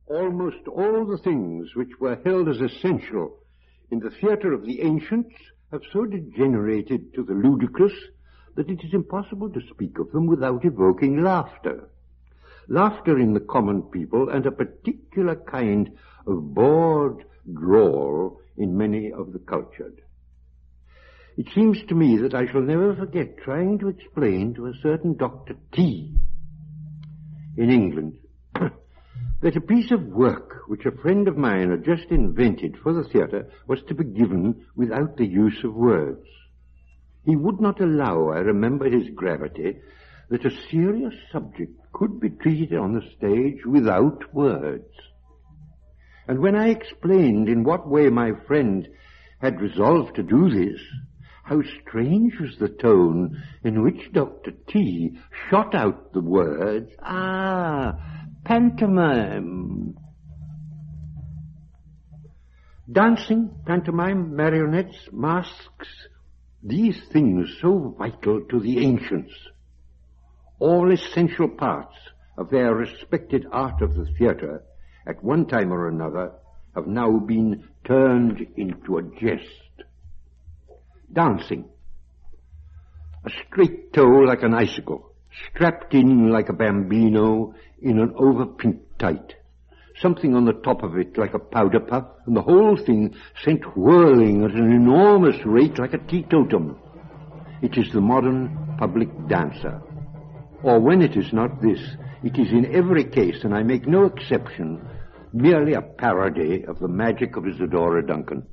Almost all the things which were held as essential in the theatre of the ancients have so degenerated to the ludicrous that it is impossible to speak of them without evoking laughter. Laughter in the common people and a particular kind of bored drawl in many of the cultured. It seems to me that I shall never forget trying to explain to a certain Dr. T in England that a piece of work which a friend of mine had just invented for the theatre was to be given without the use of words. He would not allow, I remember his gravity, that a serious subject could be treated on the stage without words. And when I explained in what way my friend had resolved to do this, how strange was the tone in which Dr. T shot out the words, pantomime. Dancing, pantomime, marionettes, masks, these things so vital to the ancients, all essential parts of their respected art of the theatre, at one time or another, have now been turned into a jest. Dancing. A straight toe like an icicle, strapped in like a bambino in an over-pink tight, something on the top of it like a powder puff, and the whole thing sent whirling at an enormous rate like a teetotum. It is the modern public dancer. Or when it is not this, it is in every case, and I make no exception, merely a parody of the magic of Isadora Duncan.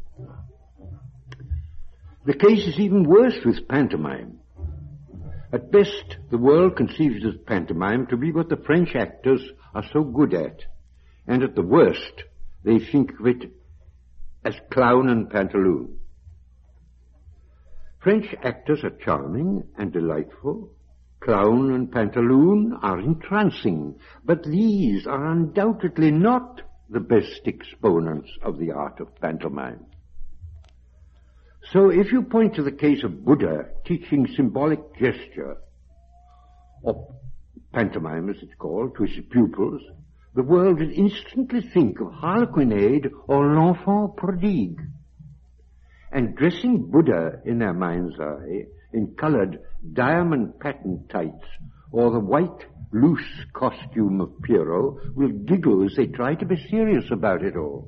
The case is even worse with pantomime. At best, the world conceives of pantomime to be what the French actors are so good at, and at the worst, they think of it as clown and pantaloon. French actors are charming and delightful. Clown and pantaloon are entrancing, but these are undoubtedly not the best exponents of the art of pantomime. So if you point to the case of Buddha teaching symbolic gesture, or pantomime as it's called, to his pupils, the world will instantly think of harlequinade or l'enfant prodigue. And dressing Buddha in their mind's eye in colored diamond patterned tights or the white loose costume of Pierrot will giggle as they try to be serious about it all.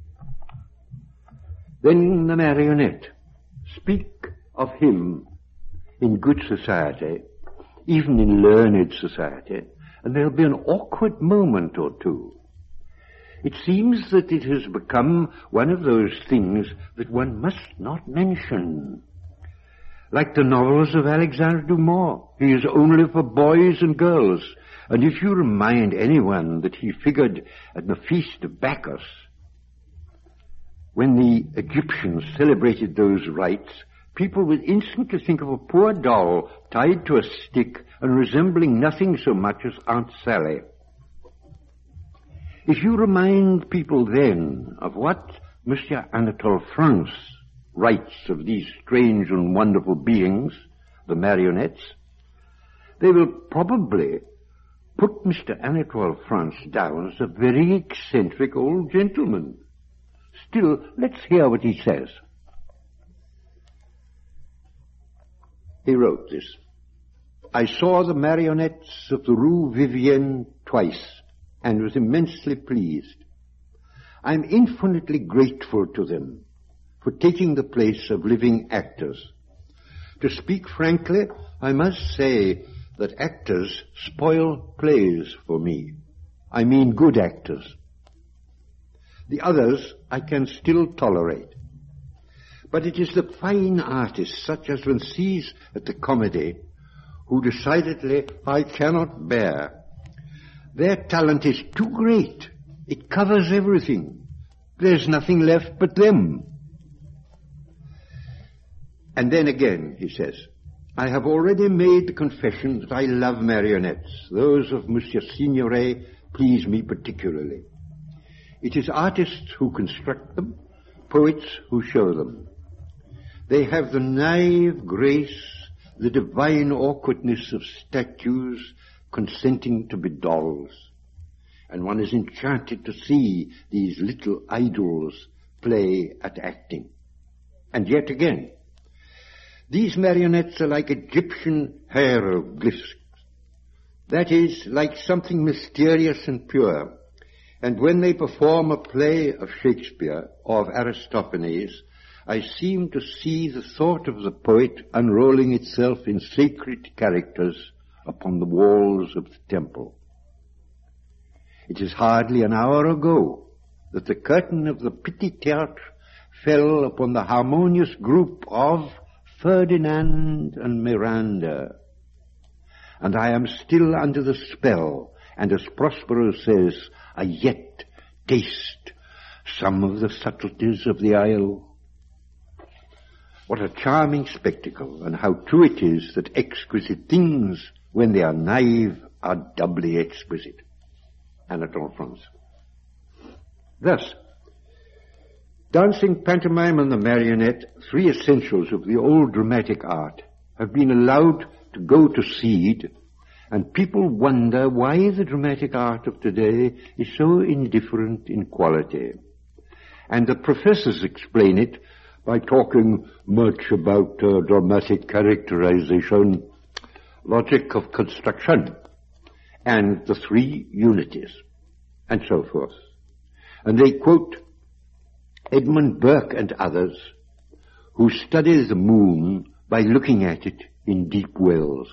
Then the marionette. Speak of him in good society, even in learned society, and there'll be an awkward moment or two. It seems that it has become one of those things that one must not mention. Like the novels of Alexandre Dumas, he is only for boys and girls, and if you remind anyone that he figured at the feast of Bacchus, when the Egyptians celebrated those rites, people will instantly think of a poor doll tied to a stick and resembling nothing so much as Aunt Sally. If you remind people then of what Monsieur Anatole France writes of these strange and wonderful beings, the marionettes, they will probably put Mr. Anatole France down as a very eccentric old gentleman. Still, let's hear what he says. He wrote this. I saw the marionettes of the Rue Vivienne twice and was immensely pleased. I am infinitely grateful to them for taking the place of living actors. To speak frankly, I must say that actors spoil plays for me. I mean good actors. The others I can still tolerate. But it is the fine artists, such as one sees at the comedy, who decidedly I cannot bear. Their talent is too great. It covers everything. There's nothing left but them. And then again, he says, I have already made the confession that I love marionettes. Those of Monsieur Signoret please me particularly. It is artists who construct them, poets who show them. They have the naive grace, the divine awkwardness of statues consenting to be dolls. and one is enchanted to see these little idols play at acting. And yet again, these marionettes are like Egyptian hieroglyphs. That is, like something mysterious and pure. And when they perform a play of Shakespeare or of Aristophanes, I seem to see the thought of the poet unrolling itself in sacred characters upon the walls of the temple. It is hardly an hour ago that the curtain of the Petit Théâtre fell upon the harmonious group of Ferdinand and Miranda. And I am still under the spell, and as Prospero says, I yet taste some of the subtleties of the isle. What a charming spectacle, and how true it is that exquisite things, when they are naive, are doubly exquisite. Anatole France. Thus, dancing, pantomime, and the marionette, three essentials of the old dramatic art, have been allowed to go to seed, and people wonder why the dramatic art of today is so indifferent in quality. And the professors explain it by talking much about dramatic characterization, logic of construction, and the three unities, and so forth. And they quote Edmund Burke and others who study the moon by looking at it in deep wells.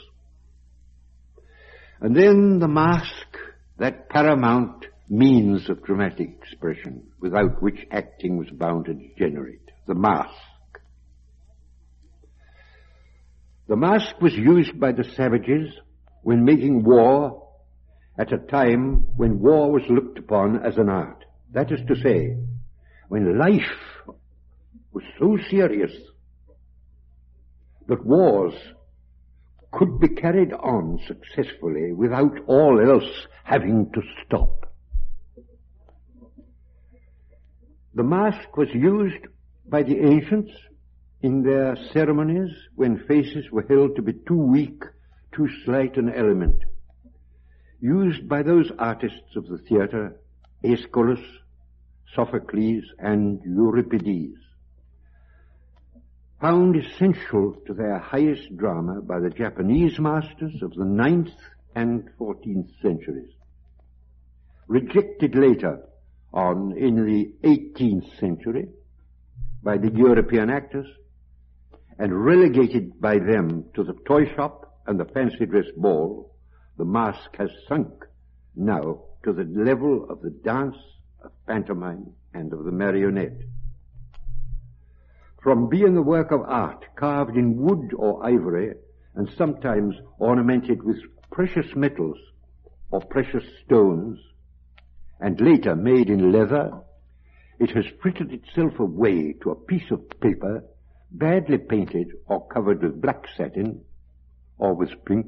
And then the mask, that paramount means of dramatic expression, without which acting was bound to degenerate. The mask. The mask was used by the savages when making war at a time when war was looked upon as an art. That is to say, when life was so serious that wars could be carried on successfully without all else having to stop. The mask was used by the ancients in their ceremonies when faces were held to be too weak, too slight an element. Used by those artists of the theatre, Aeschylus, Sophocles, and Euripides. Found essential to their highest drama by the Japanese masters of the 9th and 14th centuries. Rejected later on in the 18th century by the European actors, and relegated by them to the toy shop and the fancy dress ball, the mask has sunk now to the level of the dance, of pantomime, and of the marionette. From being a work of art carved in wood or ivory and sometimes ornamented with precious metals or precious stones, and later made in leather, it has frittered itself away to a piece of paper badly painted or covered with black satin or with pink.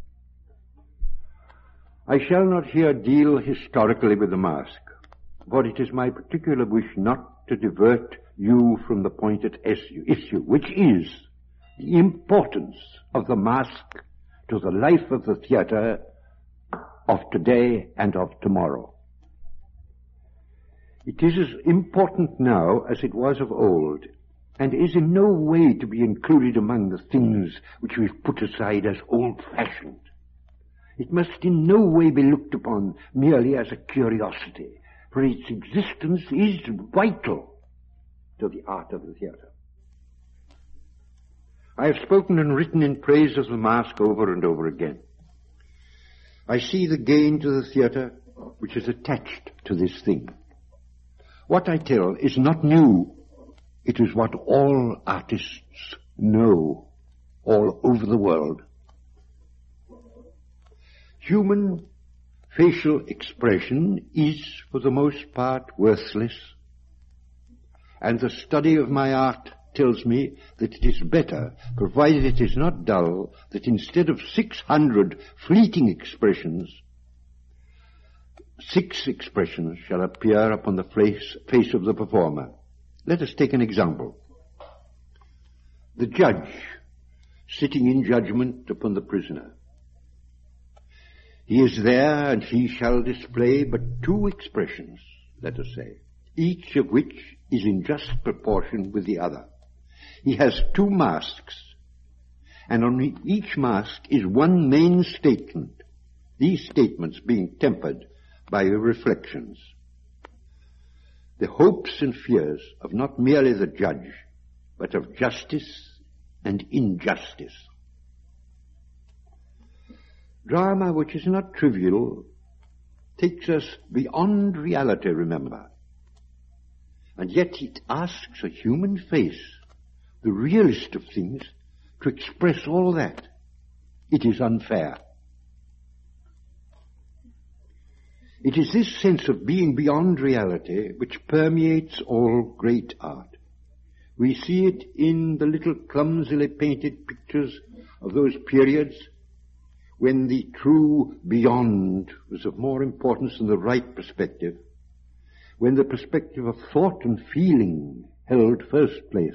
I shall not here deal historically with the mask, for it is my particular wish not to divert you from the point at issue, which is the importance of the mask to the life of the theatre of today and of tomorrow. It is as important now as it was of old, and is in no way to be included among the things which we've put aside as old-fashioned. It must in no way be looked upon merely as a curiosity, for its existence is vital to the art of the theatre. I have spoken and written in praise of the mask over and over again. I see the gain to the theatre which is attached to this thing. What I tell is not new. It is what all artists know all over the world. Human facial expression is, for the most part, worthless, and the study of my art tells me that it is better, provided it is not dull, that instead of 600 fleeting expressions, 6 expressions shall appear upon the face of the performer. Let us take an example. The judge sitting in judgment upon the prisoner. He is there, and he shall display but two expressions, let us say, each of which is in just proportion with the other. He has two masks, and on each mask is one main statement, these statements being tempered by reflections. The hopes and fears of not merely the judge, but of justice and injustice. Drama, which is not trivial, takes us beyond reality, remember. And yet it asks a human face, the realist of things, to express all that. It is unfair. It is this sense of being beyond reality which permeates all great art. We see it in the little clumsily painted pictures of those periods when the true beyond was of more importance than the right perspective, when the perspective of thought and feeling held first place.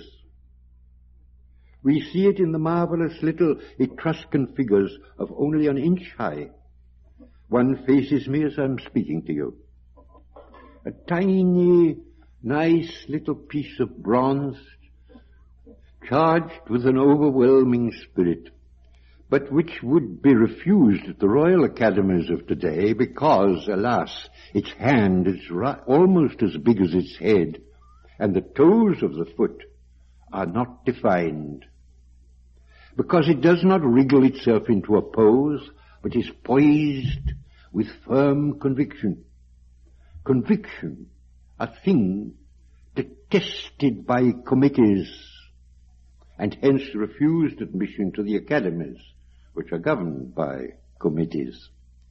We see it in the marvelous little Etruscan figures of only an inch high. One faces me as I'm speaking to you. A tiny, nice little piece of bronze, charged with an overwhelming spirit, but which would be refused at the Royal Academies of today because, alas, its hand is almost as big as its head, and the toes of the foot are not defined, because it does not wriggle itself into a pose, but is poised with firm conviction. Conviction, a thing detested by committees, and hence refused admission to the academies, which are governed by committees.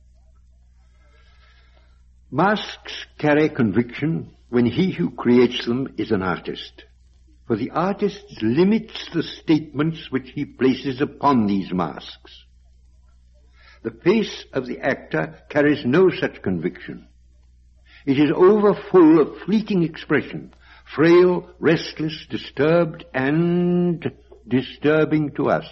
Masks carry conviction when he who creates them is an artist, for the artist limits the statements which he places upon these masks. The face of the actor carries no such conviction. It is overfull of fleeting expression, frail, restless, disturbed, and disturbing to us.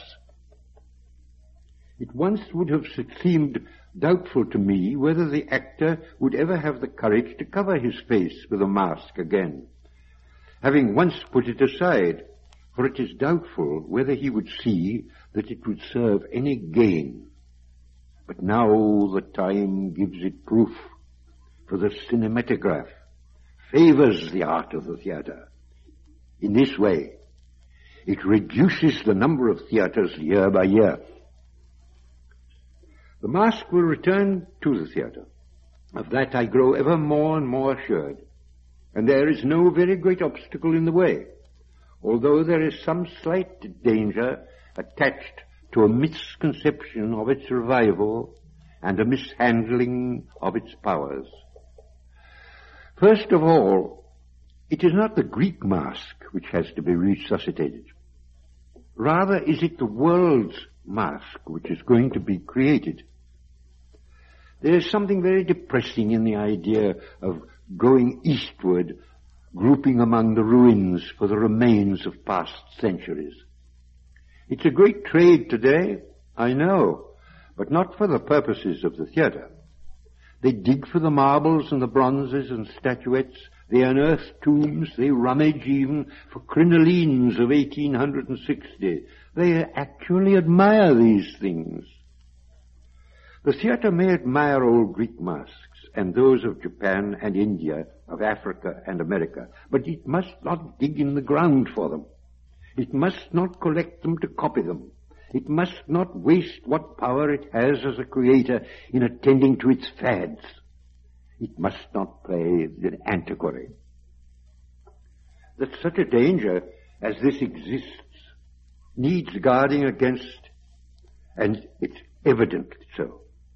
It once would have seemed doubtful to me whether the actor would ever have the courage to cover his face with a mask again, having once put it aside, for it is doubtful whether he would see that it would serve any gain. But now the time gives it proof, for the cinematograph favors the art of the theater. In this way, it reduces the number of theaters year by year. The mask will return to the theater. Of that I grow ever more and more assured. And there is no very great obstacle in the way, although there is some slight danger attached to a misconception of its revival and a mishandling of its powers. First of all, it is not the Greek mask which has to be resuscitated. Rather is it the world's mask which is going to be created. There is something very depressing in the idea of going eastward, grouping among the ruins for the remains of past centuries. It's a great trade today, I know, but not for the purposes of the theater. They dig for the marbles and the bronzes and statuettes, they unearth tombs, they rummage even for crinolines of 1860. They actually admire these things. The theater may admire old Greek masks and those of Japan and India, of Africa and America, but it must not dig in the ground for them. It must not collect them to copy them. It must not waste what power it has as a creator in attending to its fads. It must not play the antiquary. That such a danger as this exists needs guarding against, and it's evidently so.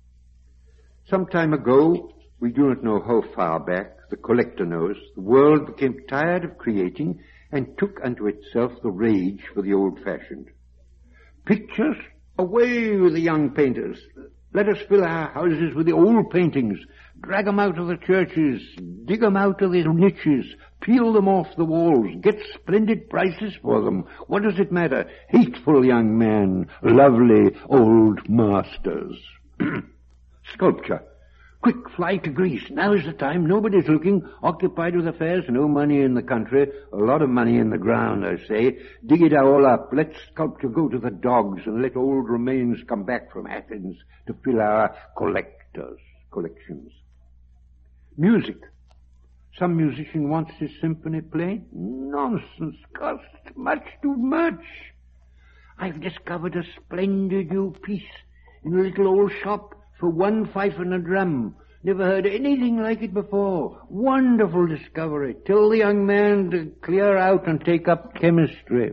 Some time ago, we do not know how far back, the collector knows, the world became tired of creating and took unto itself the rage for the old-fashioned. Pictures? Away with the young painters. Let us fill our houses with the old paintings. Drag them out of the churches. Dig them out of the niches. Peel them off the walls. Get splendid prices for them. What does it matter? Hateful young men. Lovely old masters. Sculpture. Quick, fly to Greece. Now is the time. Nobody's looking. Occupied with affairs. No money in the country. A lot of money in the ground, I say. Dig it all up. Let sculpture go to the dogs and let old remains come back from Athens to fill our collections. Music. Some musician wants his symphony played. Nonsense. Costs much too much. I've discovered a splendid new piece in a little old shop for 1 500 rum. Never heard anything like it before. Wonderful discovery. Tell the young man to clear out and take up chemistry.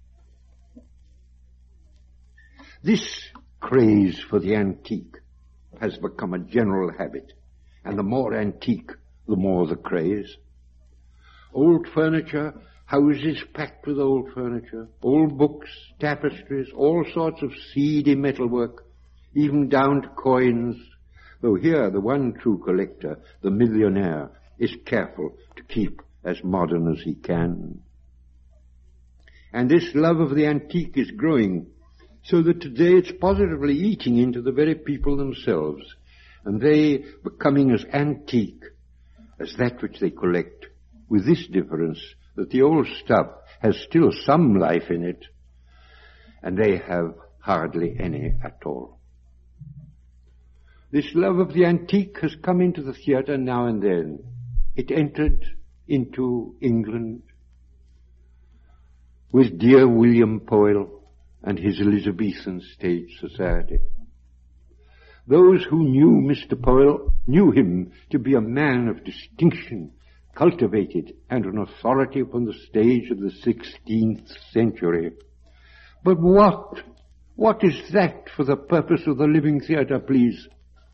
This craze for the antique has become a general habit, and the more antique, the more the craze. Old furniture, houses packed with old furniture, old books, tapestries, all sorts of seedy metalwork, even down to coins, though here the one true collector, the millionaire, is careful to keep as modern as he can. And this love of the antique is growing, so that today it's positively eating into the very people themselves, and they becoming as antique as that which they collect, with this difference that the old stuff has still some life in it, and they have hardly any at all. This love of the antique has come into the theatre now and then. It entered into England with dear William Powell and his Elizabethan stage society. Those who knew Mr. Powell knew him to be a man of distinction, cultivated, and an authority upon the stage of the 16th century. But what is that for the purpose of the living theatre, please?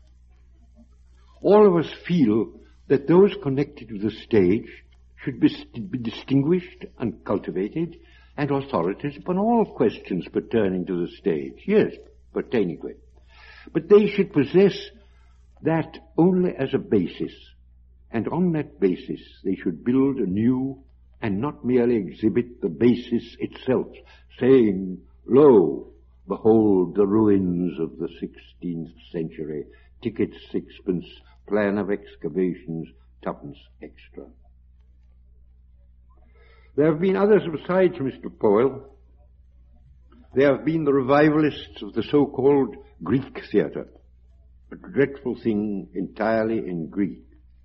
All of us feel that those connected with the stage should be distinguished and cultivated and authorities upon all questions pertaining to the stage. Yes, pertaining to it. But they should possess that only as a basis, and on that basis they should build anew and not merely exhibit the basis itself, saying, "Lo, behold the ruins of the 16th century, ticket 6pence, plan of excavations, 2pence extra." There have been others besides Mr. Powell. There have been the revivalists of the so-called Greek theatre, a dreadful thing entirely in Greek.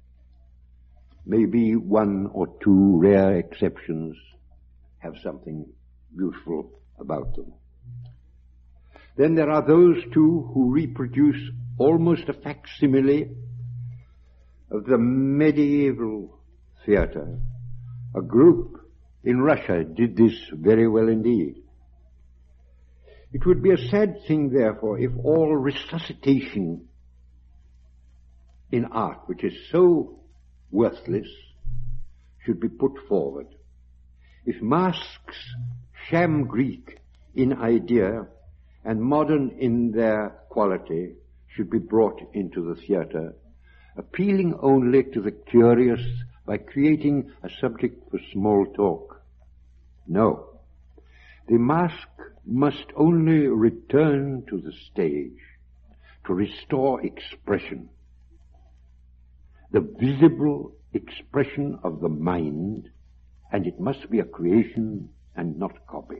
Maybe 1 or 2 rare exceptions have something beautiful about them. Then there are those too who reproduce almost a facsimile of the medieval theatre. A group in Russia did this very well indeed. It would be a sad thing, therefore, if all resuscitation in art, which is so worthless, should be put forward. If masks, sham Greek in idea and modern in their quality, should be brought into the theatre, appealing only to the curious by creating a subject for small talk. No. The mask must only return to the stage to restore expression, the visible expression of the mind, and it must be a creation and not a copy.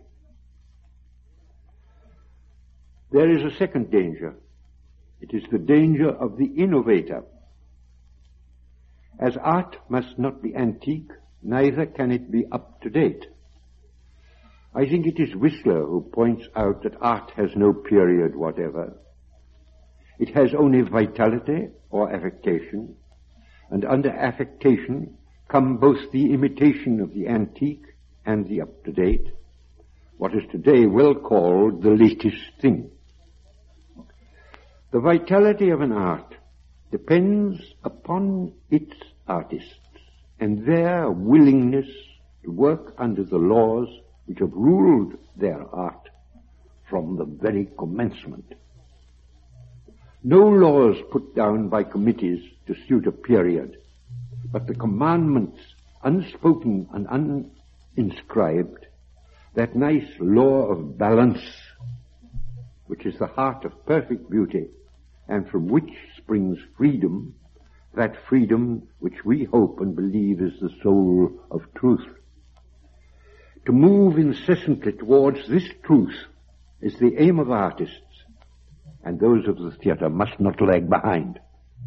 There is a second danger. It is the danger of the innovator. As art must not be antique, neither can it be up to date. I think it is Whistler who points out that art has no period whatever. It has only vitality or affectation, and under affectation come both the imitation of the antique and the up-to-date, what is today well called the latest thing. The vitality of an art depends upon its artists and their willingness to work under the laws which have ruled their art from the very commencement. No laws put down by committees to suit a period, but the commandments, unspoken and uninscribed, that nice law of balance, which is the heart of perfect beauty, and from which springs freedom, that freedom which we hope and believe is the soul of truth. To move incessantly towards this truth is the aim of artists, and those of the theatre must not lag behind.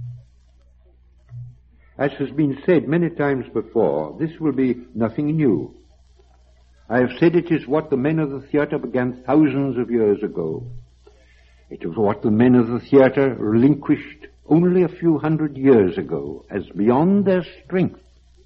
As has been said many times before, this will be nothing new. I have said it is what the men of the theatre began thousands of years ago. It was what the men of the theatre relinquished only a few hundred years ago as beyond their strength.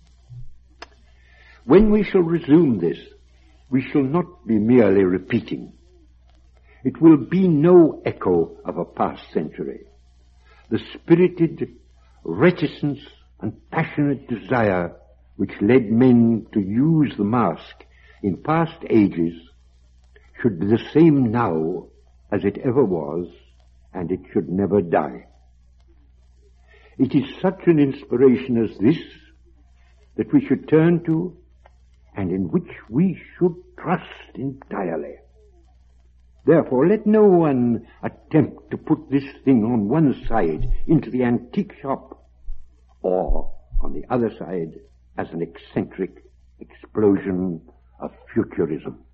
When we shall resume this, we shall not be merely repeating. It will be no echo of a past century. The spirited reticence and passionate desire which led men to use the mask in past ages should be the same now as it ever was, and it should never die. It is such an inspiration as this that we should turn to, and in which we should trust entirely. Therefore, let no one attempt to put this thing on one side into the antique shop, or on the other side as an eccentric explosion of futurism.